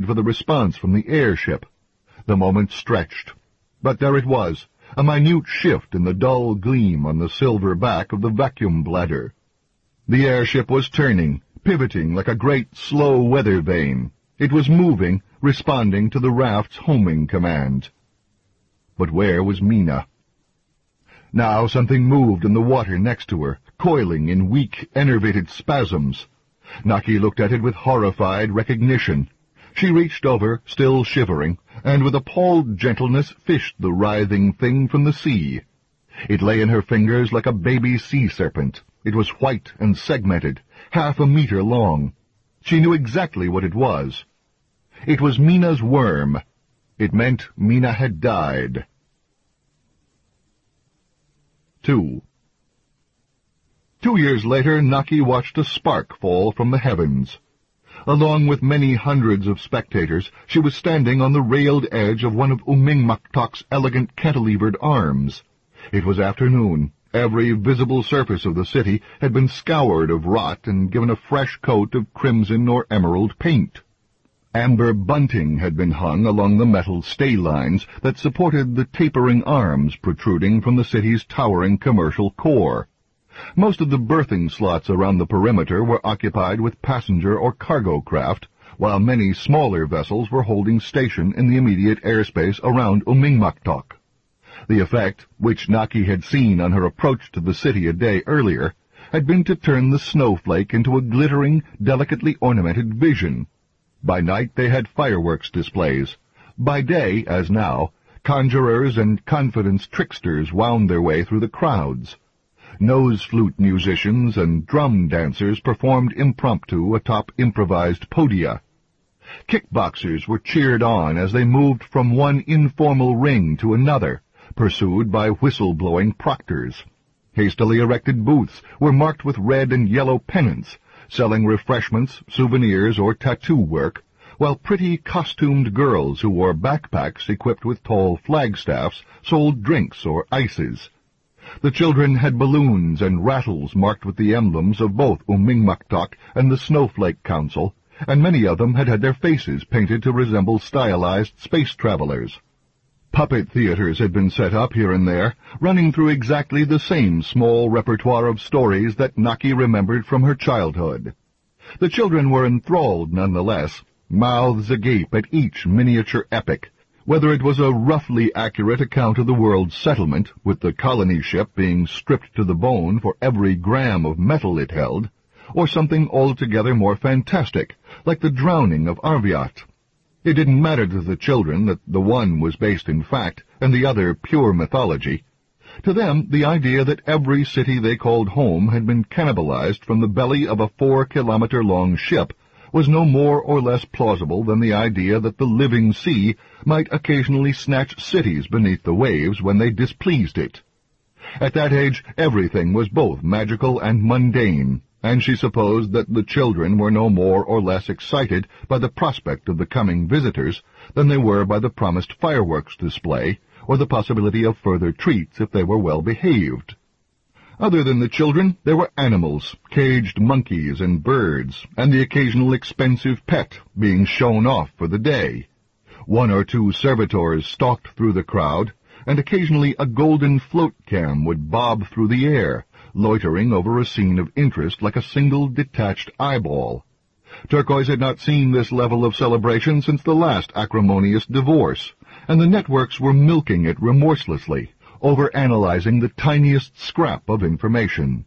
for the response from the airship. The moment stretched. But there it was, a minute shift in the dull gleam on the silver back of the vacuum bladder. The airship was turning, pivoting like a great slow weather vane. It was moving, responding to the raft's homing command. But where was Mina? Now something moved in the water next to her, coiling in weak, enervated spasms. Naki looked at it with horrified recognition. She reached over, still shivering, and with appalled gentleness fished the writhing thing from the sea. It lay in her fingers like a baby sea serpent. It was white and segmented, half a meter long. She knew exactly what it was. It was Mina's worm. It meant Mina had died. 2. 2 years later, Naki watched a spark fall from the heavens. Along with many hundreds of spectators, she was standing on the railed edge of one of Umingmaktok's elegant cantilevered arms. It was afternoon. Every visible surface of the city had been scoured of rot and given a fresh coat of crimson or emerald paint. Amber bunting had been hung along the metal stay lines that supported the tapering arms protruding from the city's towering commercial core. Most of the berthing slots around the perimeter were occupied with passenger or cargo craft, while many smaller vessels were holding station in the immediate airspace around Umingmaktok. The effect, which Naki had seen on her approach to the city a day earlier, had been to turn the snowflake into a glittering, delicately ornamented vision. By night they had fireworks displays. By day, as now, conjurers and confidence tricksters wound their way through the crowds. Nose-flute musicians and drum dancers performed impromptu atop improvised podia. Kickboxers were cheered on as they moved from one informal ring to another, pursued by whistle-blowing proctors. Hastily erected booths were marked with red and yellow pennants, selling refreshments, souvenirs, or tattoo work, while pretty costumed girls who wore backpacks equipped with tall flagstaffs sold drinks or ices. The children had balloons and rattles marked with the emblems of both Umingmaktok and the Snowflake Council, and many of them had had their faces painted to resemble stylized space travelers. Puppet theaters had been set up here and there, running through exactly the same small repertoire of stories that Naki remembered from her childhood. The children were enthralled nonetheless, mouths agape at each miniature epic, whether it was a roughly accurate account of the world's settlement, with the colony ship being stripped to the bone for every gram of metal it held, or something altogether more fantastic, like the drowning of Arviat. It didn't matter to the children that the one was based in fact and the other pure mythology. To them, the idea that every city they called home had been cannibalized from the belly of a 4-kilometer-long ship was no more or less plausible than the idea that the living sea might occasionally snatch cities beneath the waves when they displeased it. At that age, everything was both magical and mundane, and she supposed that the children were no more or less excited by the prospect of the coming visitors than they were by the promised fireworks display, or the possibility of further treats if they were well behaved. Other than the children, there were animals, caged monkeys and birds, and the occasional expensive pet being shown off for the day. 1 or 2 servitors stalked through the crowd, and occasionally a golden float cam would bob through the air, loitering over a scene of interest like a single detached eyeball. Turquoise had not seen this level of celebration since the last acrimonious divorce, and the networks were milking it remorselessly, overanalyzing the tiniest scrap of information.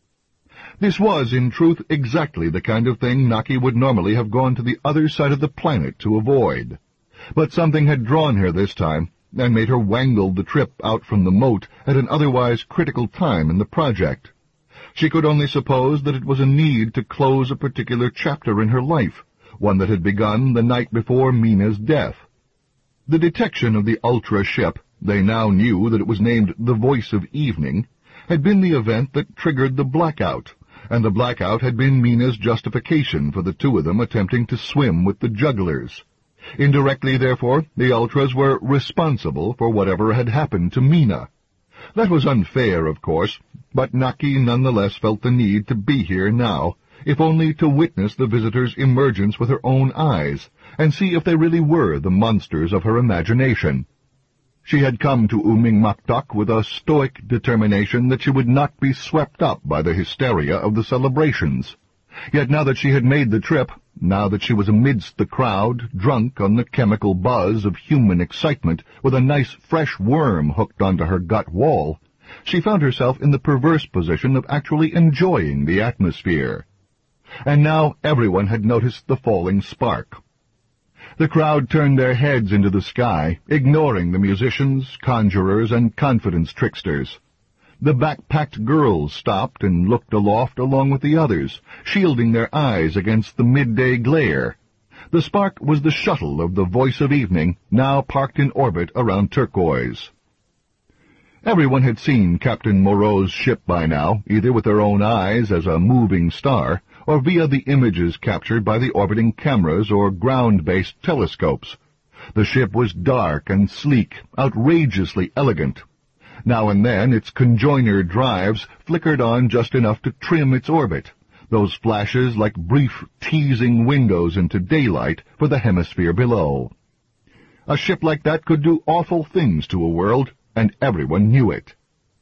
This was, in truth, exactly the kind of thing Naki would normally have gone to the other side of the planet to avoid. But something had drawn her this time, and made her wangle the trip out from the moat at an otherwise critical time in the project. She could only suppose that it was a need to close a particular chapter in her life, one that had begun the night before Mina's death. The detection of the Ultra ship, they now knew that it was named the Voice of Evening, had been the event that triggered the blackout, and the blackout had been Mina's justification for the two of them attempting to swim with the jugglers. Indirectly, therefore, the Ultras were responsible for whatever had happened to Mina. That was unfair, of course, but Naki nonetheless felt the need to be here now, if only to witness the visitor's emergence with her own eyes, and see if they really were the monsters of her imagination. She had come to Umingmaktok with a stoic determination that she would not be swept up by the hysteria of the celebrations. Yet now that she had made the trip, now that she was amidst the crowd, drunk on the chemical buzz of human excitement, with a nice fresh worm hooked onto her gut wall, she found herself in the perverse position of actually enjoying the atmosphere. And now everyone had noticed the falling spark. The crowd turned their heads into the sky, ignoring the musicians, conjurers, and confidence tricksters. The backpacked girls stopped and looked aloft along with the others, shielding their eyes against the midday glare. The spark was the shuttle of the Voice of Evening, now parked in orbit around Turquoise. Everyone had seen Captain Moreau's ship by now, either with their own eyes as a moving star, or via the images captured by the orbiting cameras or ground-based telescopes. The ship was dark and sleek, outrageously elegant. Now and then its conjoiner drives flickered on just enough to trim its orbit, those flashes like brief, teasing windows into daylight for the hemisphere below. A ship like that could do awful things to a world, and everyone knew it.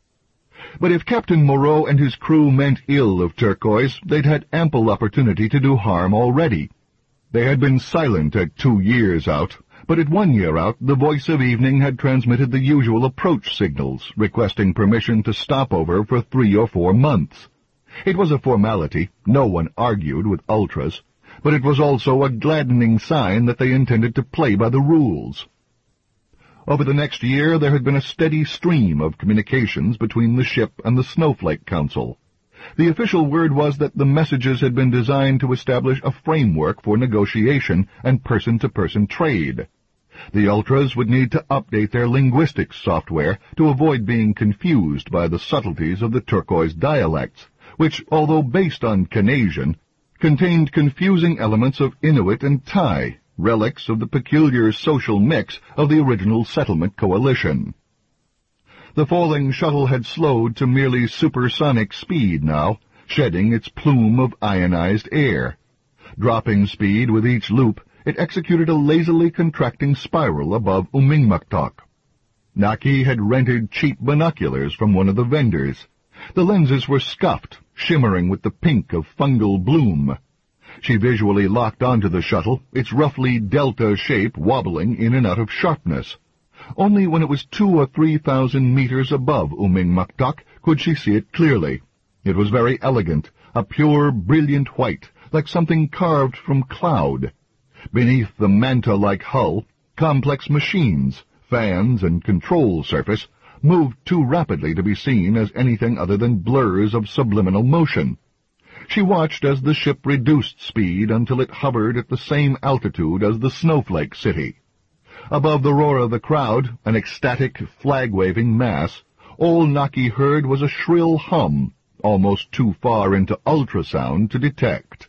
But if Captain Moreau and his crew meant ill of Turquoise, they'd had ample opportunity to do harm already. They had been silent at 2 years out, but at 1 year out the Voice of Evening had transmitted the usual approach signals, requesting permission to stop over for 3 or 4 months. It was a formality, no one argued with ultras, but it was also a gladdening sign that they intended to play by the rules. Over the next year there had been a steady stream of communications between the ship and the Snowflake Council. The official word was that the messages had been designed to establish a framework for negotiation and person-to-person trade. The Ultras would need to update their linguistics software to avoid being confused by the subtleties of the Turquoise dialects, which, although based on Canadian, contained confusing elements of Inuit and Thai, relics of the peculiar social mix of the original settlement coalition. The falling shuttle had slowed to merely supersonic speed now, shedding its plume of ionized air. Dropping speed with each loop, it executed a lazily contracting spiral above Umingmaktok. Naki had rented cheap binoculars from one of the vendors. The lenses were scuffed, shimmering with the pink of fungal bloom. She visually locked onto the shuttle, its roughly delta shape wobbling in and out of sharpness. Only when it was 2,000 or 3,000 meters above Umingmaktok could she see it clearly. It was very elegant, a pure, brilliant white, like something carved from cloud. Beneath the manta-like hull, complex machines, fans, and control surface moved too rapidly to be seen as anything other than blurs of subliminal motion. She watched as the ship reduced speed until it hovered at the same altitude as the Snowflake City. Above the roar of the crowd, an ecstatic, flag-waving mass, all Naki heard was a shrill hum, almost too far into ultrasound to detect.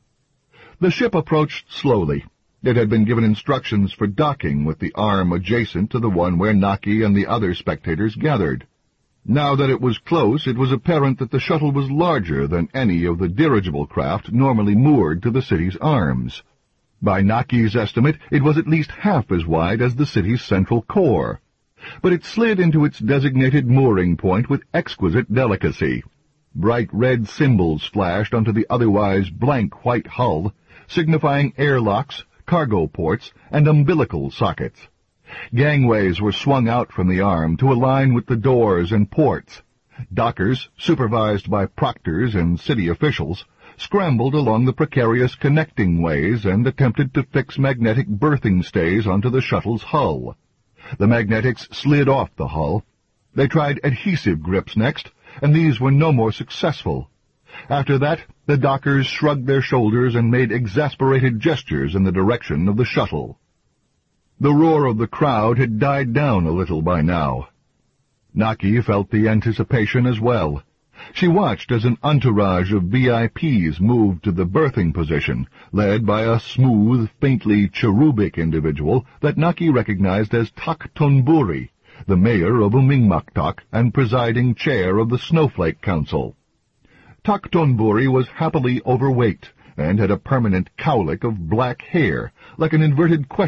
The ship approached slowly. It had been given instructions for docking with the arm adjacent to the one where Naki and the other spectators gathered. Now that it was close, it was apparent that the shuttle was larger than any of the dirigible craft normally moored to the city's arms. By Naki's estimate, it was at least half as wide as the city's central core. But it slid into its designated mooring point with exquisite delicacy. Bright red symbols flashed onto the otherwise blank white hull, signifying airlocks, cargo ports, and umbilical sockets. Gangways were swung out from the arm to align with the doors and ports. Dockers, supervised by proctors and city officials, scrambled along the precarious connecting ways and attempted to fix magnetic berthing stays onto the shuttle's hull. The magnetics slid off the hull. They tried adhesive grips next, and these were no more successful. After that, the dockers shrugged their shoulders and made exasperated gestures in the direction of the shuttle. The roar of the crowd had died down a little by now. Naki felt the anticipation as well. She watched as an entourage of VIPs moved to the berthing position, led by a smooth, faintly cherubic individual that Naki recognized as Tak Tonburi, the mayor of Umingmaktok and presiding chair of the Snowflake Council. Taktonburi was happily overweight and had a permanent cowlick of black hair, like an inverted question